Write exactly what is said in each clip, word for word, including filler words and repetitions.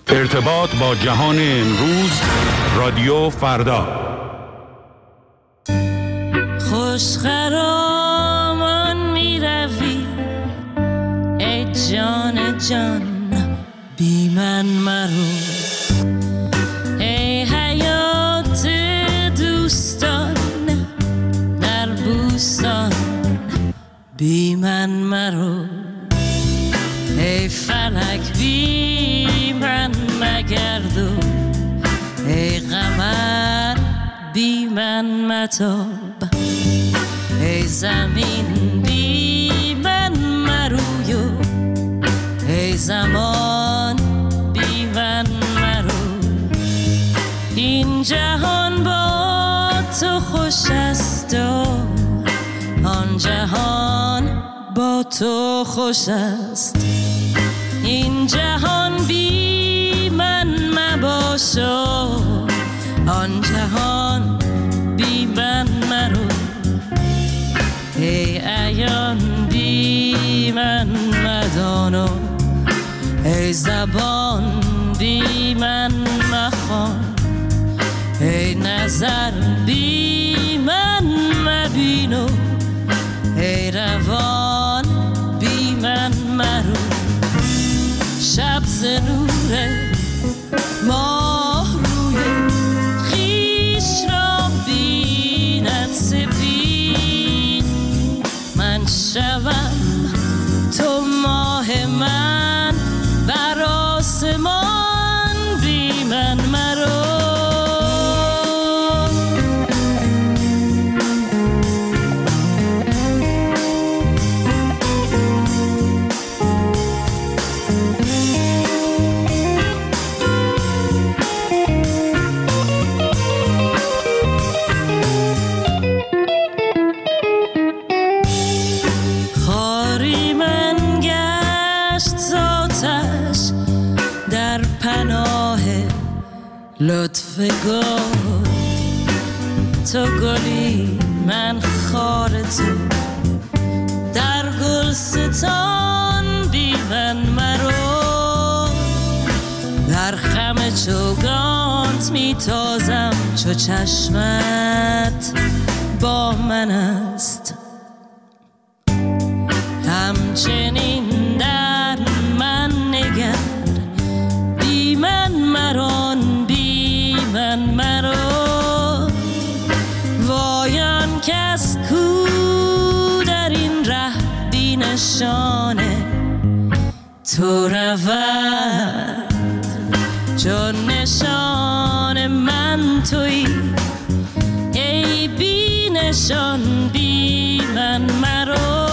ارتباط با جهان امروز، رادیو فردا. خوش خرامان می روی ای جان جان بی من مرو، ای حیات دوستان در بوستان بی من مرو، ای فلک بی من مگردو، ای قمر بی من متاب، ای زمین بی من مرویو، ای زمان بی من مرو. این جهان با تو خوش است و آن جهان با تو خوش است، این جهان بی من مباش و آن جهان بی من مرو، ای عیان بی من مدان و ای زبان بی من مخوان، ای نظر بی من مبین و ای روان بی من مرو. شب ز نور ماه روی خویش را بیند سپید، من شوم تو ماه من بر آسمان بی من مرو. لطف گل تو گلی من خار تو، در گلستان بی من مرو، در خم چوگانت میتازم چو چشمت با من است، همچنین در من نگر بی من مران بی من مرو. وایان کس کو در این ره بی نشانه تو رود، چون نشان من تویی ای بی نشان بی من مرو.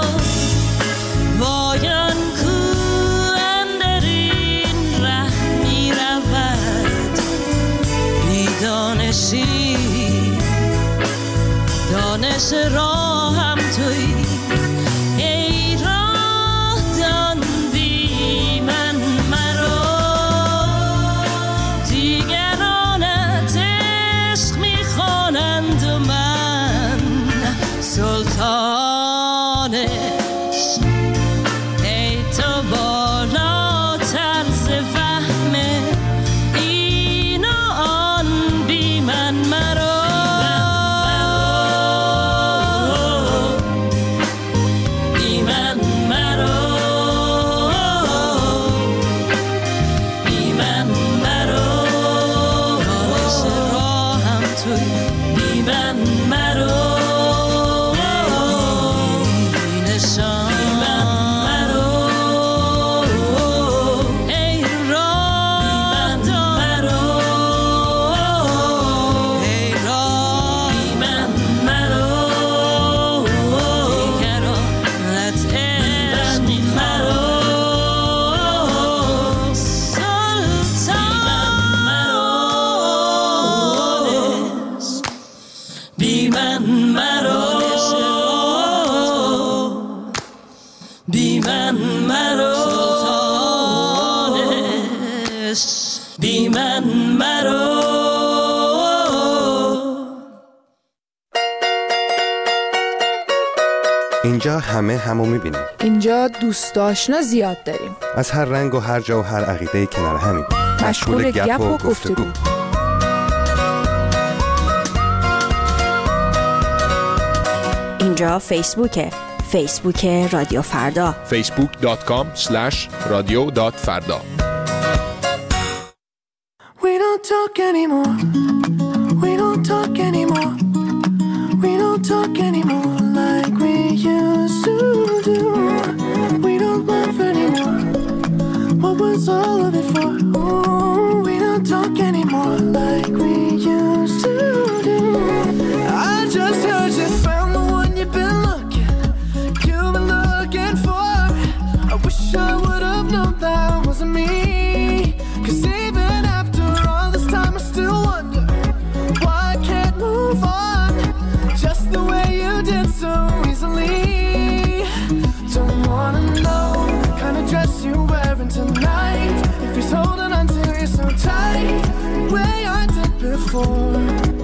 وایان کو اندر این ره می رود بی دانشی، دانش راهم تویی ای راه دان بی من مرو. دیگرانت عشق می خوانند و من سلطانش، ای تو بالاتر ز فهم این و آن بی من مرو. بی من مرو. اینجا همه همو میبینیم. اینجا دوست آشنا زیاد داریم. از هر رنگ و هر جا و هر عقیده کنار همیم. مشغول گپ و گفتگو. اینجا فیسبوکه، فیسبوک رادیو فردا، فیسبوک دات کام اسلش رادیو دات فردا. We don't talk anymore. We don't talk anymore. We don't talk anymore like we used to do. We don't laugh anymore. What was all of it for? Ooh, we don't talk anymore like we used to do. I just heard you found the one you've been looking, you've been looking for. I wish I would have known that wasn't me. 'Cause even after all this time I still wonder why I can't move on just the way you did so easily. Don't wanna know the kind of dress you're wearing tonight, if he's holding on to you so tight the way I did before.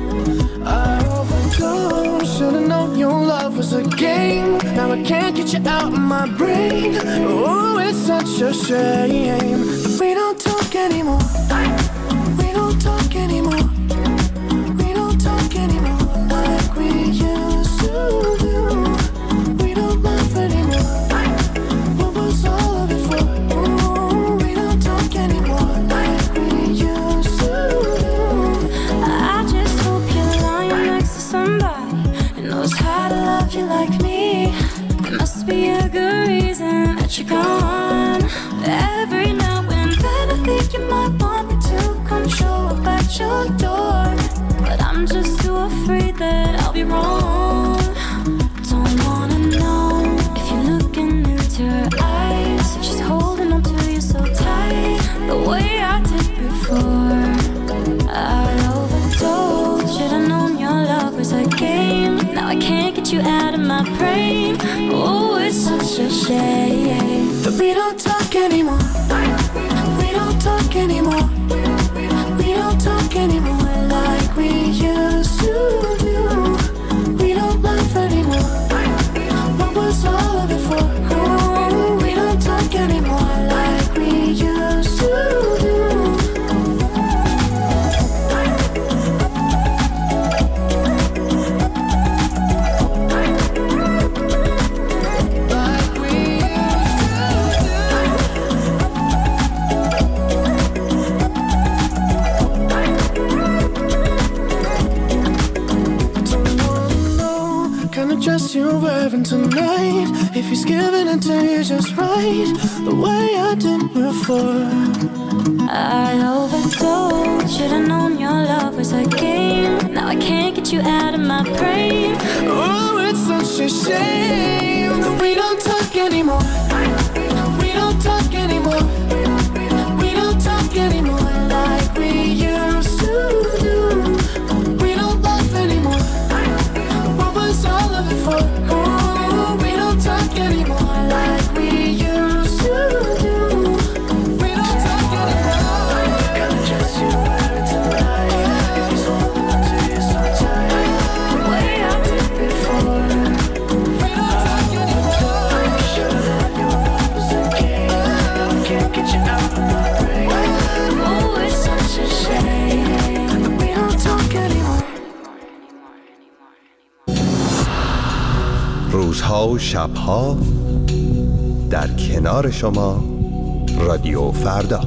I overdosed, should've known your love was a game. Now I can't get you out of my brain. Oh, it's such a shame. We don't talk anymore. We don't talk anymore. We don't talk anymore like we used to do. We don't laugh anymore. What was all of it for? Ooh, we don't talk anymore like we used to do. I just hope you're lying next to somebody who knows how to love you like me. There must be a good reason that you're gone. Every now and then I think you might want me to come show up at your door, but I'm just too afraid that I'll be wrong. Don't wanna know if you're looking into her eyes, if she's holding on to you so tight the way I did before. I overdosed, should've known your love was a game. Now I can't get you out of my brain. Oh, it's such a shame that we don't talk anymore. We don't talk anymore. We don't talk anymore like we used to do. We don't laugh anymore. What was all of it for? Oh, we don't talk anymore like we used to do. Dress you're wearing tonight, if he's giving it to you just right the way I did before. I overdosed, should've known your love was a game. Now I can't get you out of my brain. Oh, it's such a shame that we don't talk anymore. We don't talk anymore. We don't talk anymore like we used to do. We don't laugh anymore. What was all of it for? Oh, we don't talk anymore like we used to do. We don't talk anymore. Gotta dress you wearing tonight, if he's holding on to you so tight the way I did before. We don't talk anymore. Should've known your love was a game. Now I can't get you out of my brain. Oh, it's such a shame that we don't talk anymore. روزها و شبها در کنار شما رادیو فردا.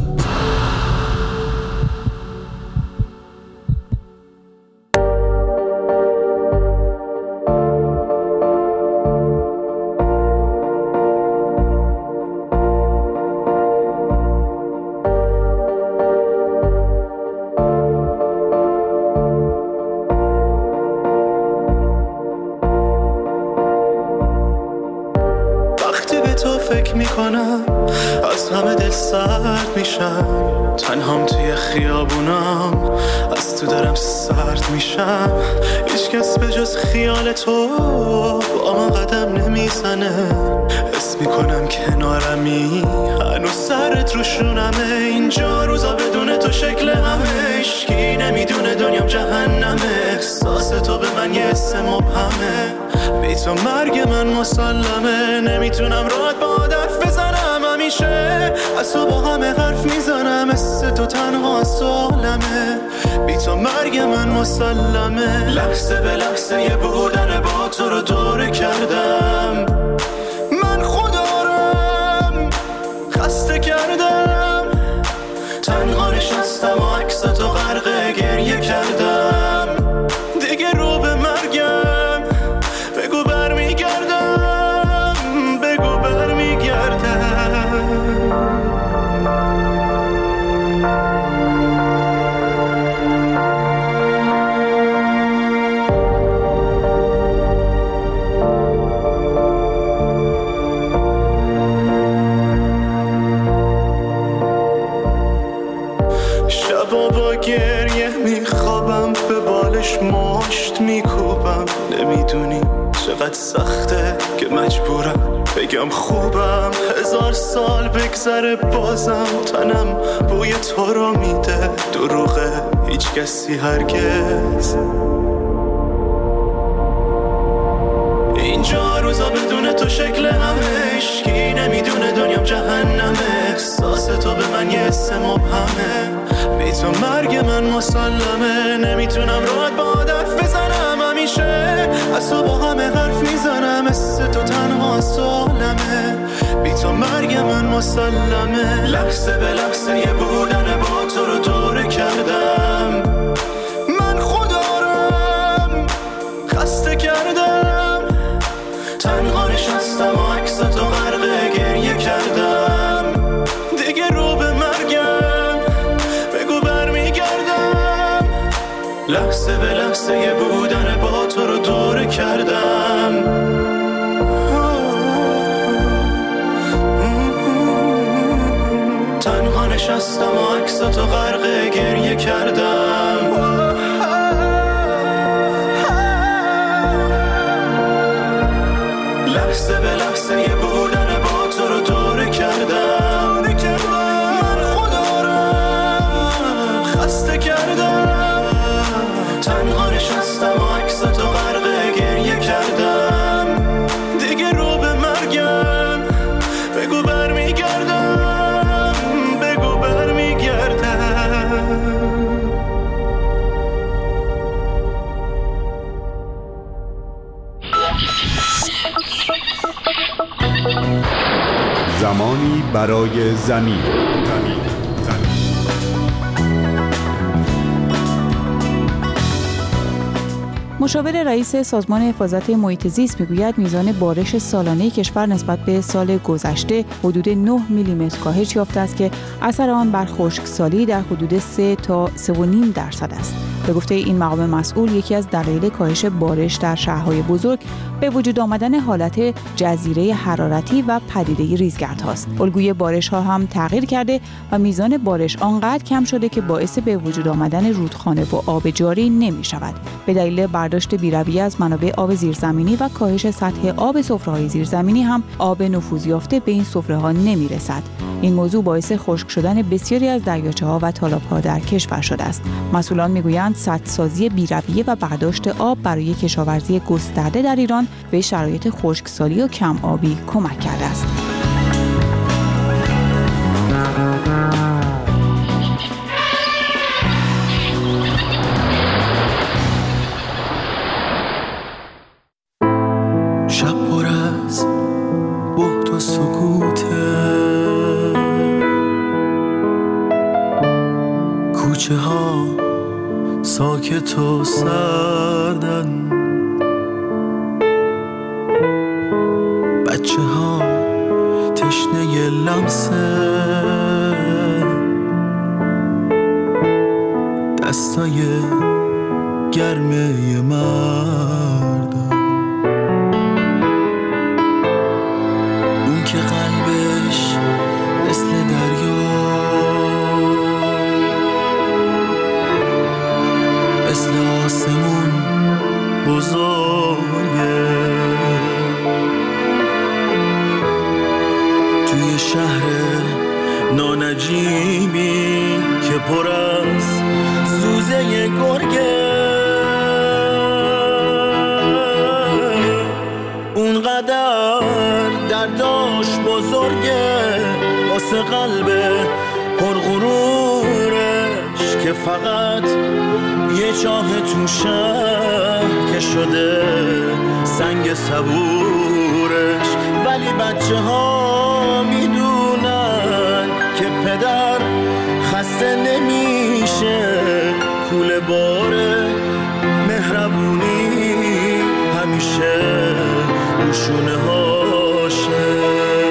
تنهام توی خیابونم از تو دارم سرد میشم، هیچ کس به جز خیال تو با من قدم نمیزنه، حس میکنم کنارمی هنوز سرت رو شونمه، اینجا روزا بدون تو شکل همه، هیچکی نمیدونه دنیام جهنمه، احساس تو به من یه حس مبهمه، بی تو مرگ من مسلمه، نمیتونم راحت با حرف بزنم، همیشه از تو با همه حرف میزنم، حس تو تنها مرگ من مسلمه. لحظه به لحظه یه بودن با تو رو دوره کردم. من خودارم خسته کردم، تنها نشستم و عکس تو غرق گریه کردم. دیگه رو به مرگم بگو برمیگردم، بگو برمیگردم. شبا با گریه میخوابم، به بالش مشت میکوبم. نمیدونی چقدر سخته که مجبورم بگم خوبم. هزار سال بگذره بازم تنم بوی تو رو میده. دروغه هیچ کسی هرگز اینجا روزا بدون تو شکل همه. اشکی نمیدونه دنیام جهنمه. احساس تو به من یه اسم مبهمه. بی تو مرگ من مسلمه. نمیتونم راحت با حرف بزنم، همیشه از تو با همه حرف میزنم. مثل تو تنها سالمه. بی تو مرگ من مسلمه. لحظه به لحظه یه بودن با تو رو دوره کردم. من خودارم خسته کردم، تنها نشستم و عکس تو غرق گریه کردم. دیگه رو به مرگم بگو برمیگردم. لحظه به لحظه یه بودن با تو رو دوره کردم. تنها نشستم و عکس تو غرق گریه کردم. لحظه به لحظه یه بودن با تو رو دوره کردم. من خودارم خسته کردم، تنها نشستم و عکس تو غرق گریه کردم. دیگه رو به مرگم بگو برمیگردم، بگو برمیگردم. زمانی برای زمین. مشاور رئیس سازمان حفاظت محیط زیست میگوید میزان بارش سالانه کشور نسبت به سال گذشته حدود نه میلیمتر کاهش یافته است که اثر آن بر خشکسالی در حدود سه تا سه و نیم درصد است. به گفته این مقام مسئول، یکی از دلایل کاهش بارش در شهرهای بزرگ به وجود آمدن حالت جزیره حرارتی و پدیده ریزگردهاست. الگوی بارش‌ها هم تغییر کرده و میزان بارش آنقدر کم شده که باعث به وجود آمدن رودخانه و آب جاری نمی‌شود. به دلیل برداشت بی‌رویه از منابع آب زیرزمینی و کاهش سطح آب سفره‌های زیرزمینی هم آب نفوذ یافته به این سفره‌ها نمی‌رسد. این موضوع باعث خشک شدن بسیاری از دریاچه‌ها و تالاب‌ها در کشور شده است. مسئولان می‌گویند سدسازی بی‌رویه و برداشت آب برای کشاورزی گسترده در ایران به شرایط خشکسالی و کم آبی کمک کرده است. شب پر از بهت و سکوته، کوچه ها ساکت و سردن، بچه ها تشنه لمسه، دستای گرمه مردم، اون که قلبش مثل دریا، مثل آسمون بزرگه، توی شهر نانجیمی که پر از سوزه گرگه، اونقدر درداش بزرگه واسه قلب پرغرورش که که فقط یه چاه تو شهر که شده سنگ صبورش، ولی بچه ها میدونن که پدر خسته نمیشه، کوله باره مهربونی همیشه روشونه هاشه.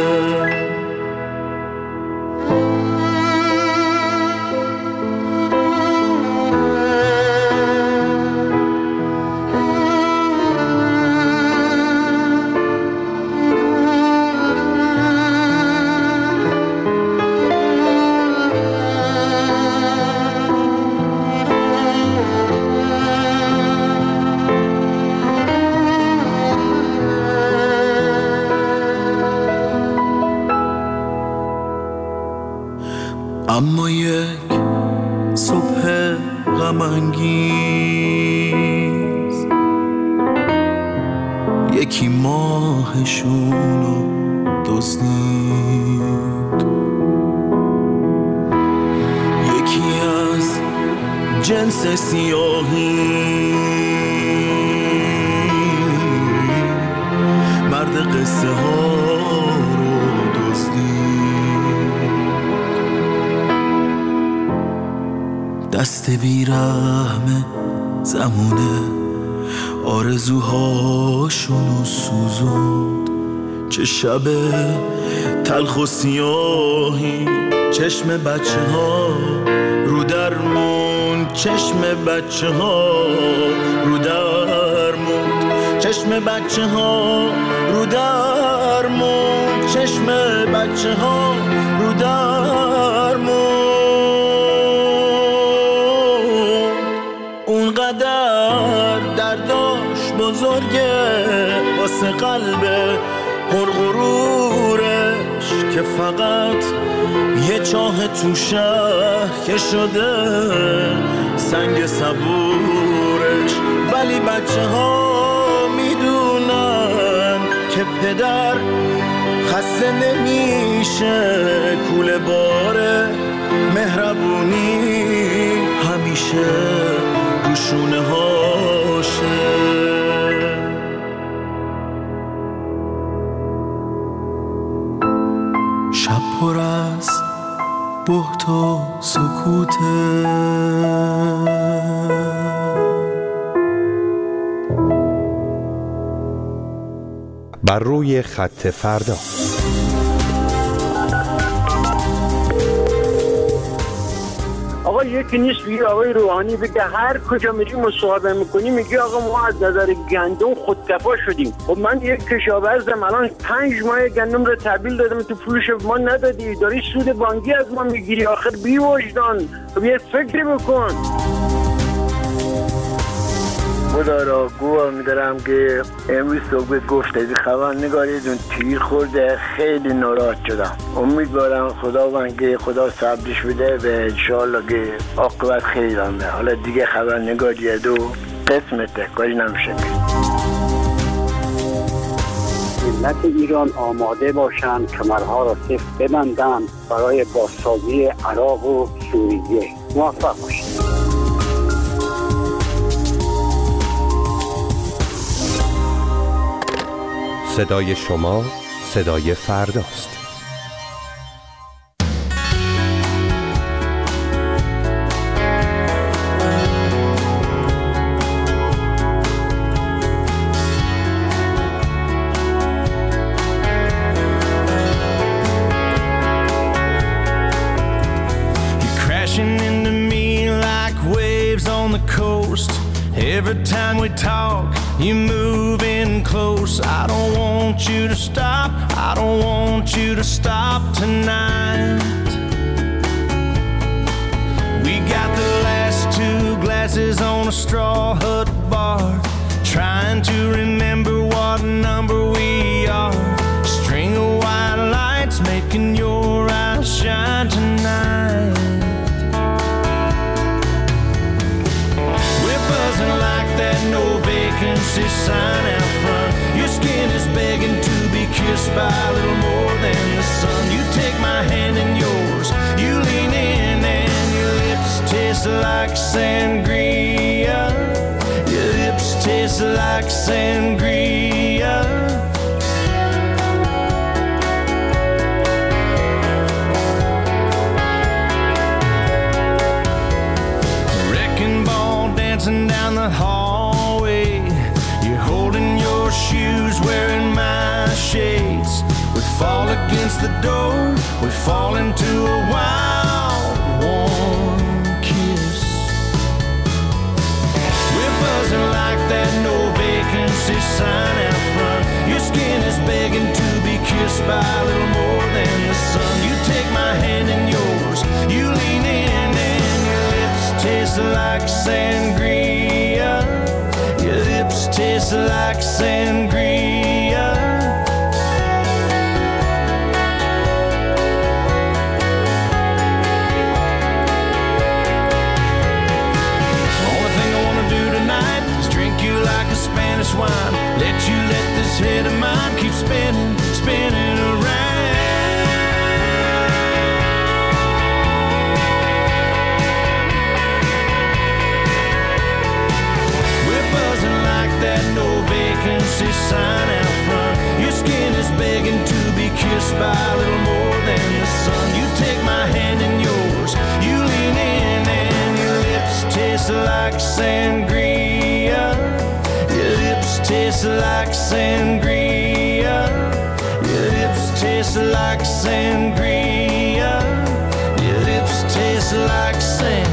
اما یک صبح غم‌انگیز یکی ماهشونو دزدید، یکی از جنس سیاهی مرد قصه ها رو دزدید. دست بیرحم زمونه آرزوهاشونو سوزوند، چه شب تلخ و سیاهی چشم بچه ها رو درمون، چشم بچه ها رو درمون، چشم بچه ها رو درمون، چشم بچه ها رو درمون. اونقدر درداش بزرگه واسه قلب پرغرورش که فقط یه چاه تو شهر که شده سنگ صبورش، ولی بچه ها میدونن که پدر خسته نمیشه، کوله باره مهربونی همیشه روشونه هاشه. شب پر از بهت و سکوته، بر روی خط فردا. آقا یکی نیست بگی آقای روحانی بگه هر کجا میری مصاحبه میکنی میگی آقا ما از نظر گندم خودکفا شدیم. خب من یک کشاورزم الان پنج ماه گندم رو تحویل دادم تو پولش ما ندادی، داری سود بانکی از ما میگیری، آخر بی وجدان خب یه فکری بکن. خدا را گواه میدارم که امروز صبح گفته بی خبرنگاریتون تیر خورده، خیلی ناراحت شدم. امیدوارم خداوند که خدا صبرش بده و انشاءالله که عاقبت خیلی رامه. حالا دیگه خبرنگاریه دو قسمته، کاری نمیشه. ملت ایران آماده باشند کمرها را سفت ببندند برای بازسازی عراق و سوریه. موفق باشید. صدای شما صدای فرداست. Every time we talk, you move in close. I don't want you to stop. I don't want you to stop tonight. We got the last two glasses on a straw hut bar, trying to remember what number we are. String of white lights making your eyes shine tonight. Like that no vacancy sign out front. Your skin is begging to be kissed by a little more than the sun. You take my hand in yours, you lean in and your lips taste taste like sangria. Your lips taste like sangria. Wrecking ball dancing down the hallway. You're holding your shoes, wearing my shades. We fall against the door, we fall into a wild, warm kiss. We're buzzing like that no vacancy sign out front. Your skin is begging to be kissed by a little more than the sun. You take my hand in yours, you lean in and your lips taste like sangria. Your lips taste like sangria. Only thing I wanna do tonight is drink you like a Spanish wine. Let you let this head of mine keep spinning, spinning around. That no vacancy sign out front. Your skin is begging to be kissed by a little more than the sun. You take my hand in yours, you lean in and your lips taste like sangria. Your lips taste like sangria. Your lips taste like sangria. Your lips taste like sangria.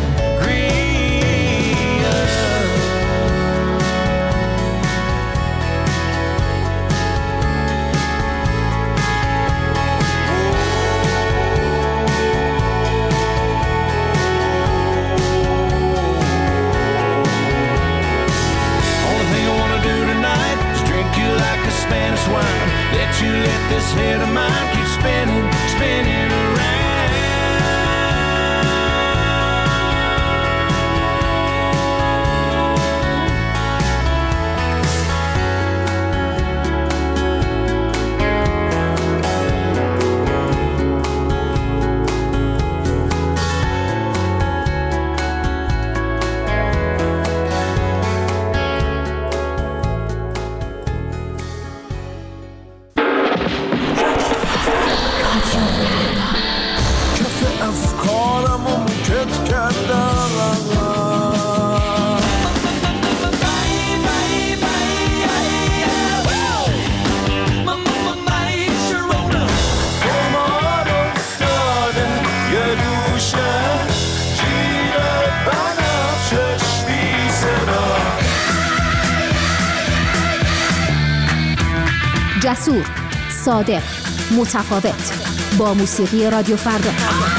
Spanish wine. Let you let this head of mine keep spinning, spinning around. جسور، صادق، متفاوت. با موسیقی رادیو فردا.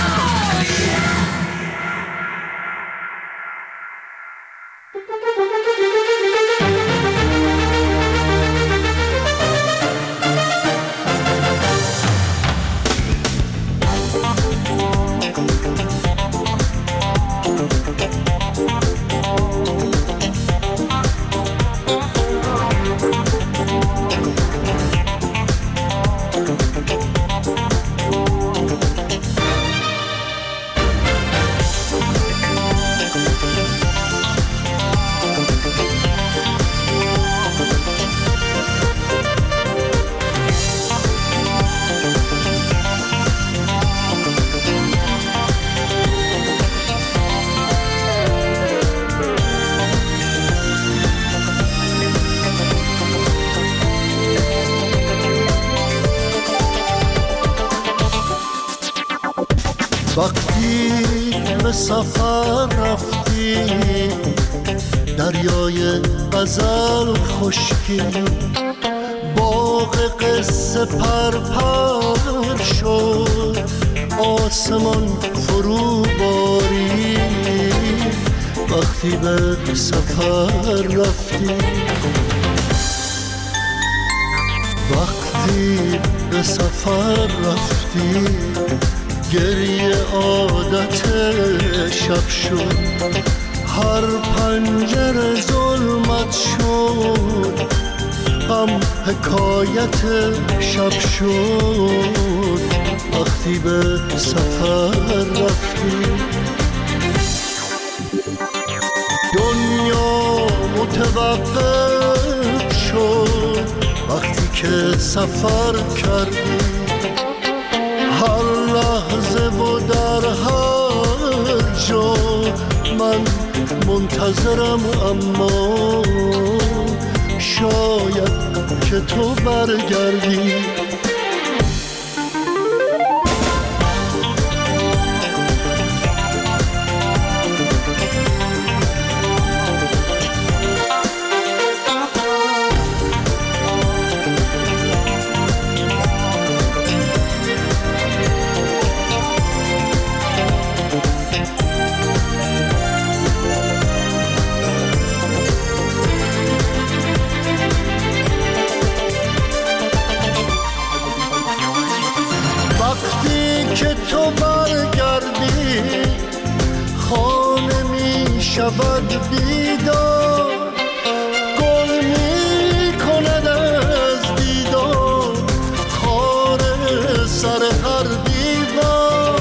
وقتی به سفر رفتی دریای غزل خشکی باغ قصه پرپر شد آسمان فرو باری وقتی به سفر رفتی وقتی به سفر رفتی گریه عادت شب شد هر پنجره ظلمت شد غم حکایت شب شد وقتی به سفر رفتی متوقف شد وقتی که سفر کردی. هر لحظه و در هر جا من منتظرم، اما شاید که تو برگردی. شود بیدار، گل می کند از دیدار خار سر هر دیوار.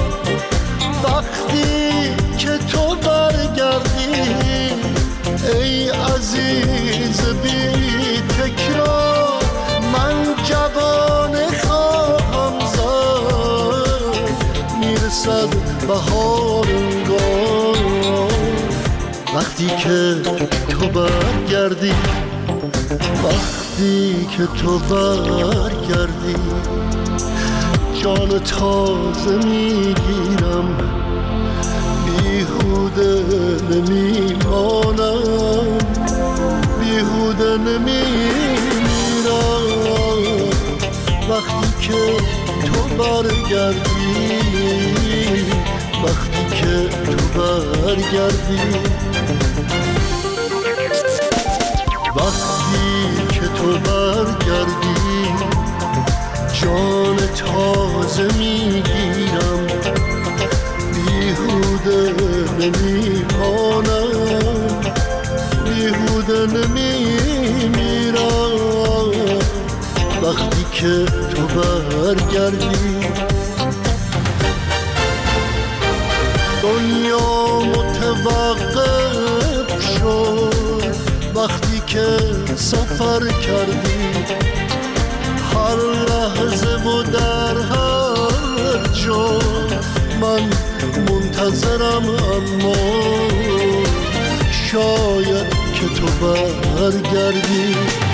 وقتی که تو برگردی ای عزیز بی تکرار، من جوانه خواهم زد، میرسد بهار انگار. وقتی که تو برگردی، وقتی که تو برگردی، جان تازه میگیرم، بیهوده نمیمانم، بیهوده نمیمیرم. وقتی که تو برگردی، وقتی که تو برگردی، وقتی که تو برگردی، جان تازه میگیرم، بیهوده نمیمانم، بیهوده نمیمیرم. وقتی که تو برگردی، دنیا متوقف شد وقتی که سفر کردی. هر لحظه و در هر جا من منتظرم، اما شاید که تو برگردی.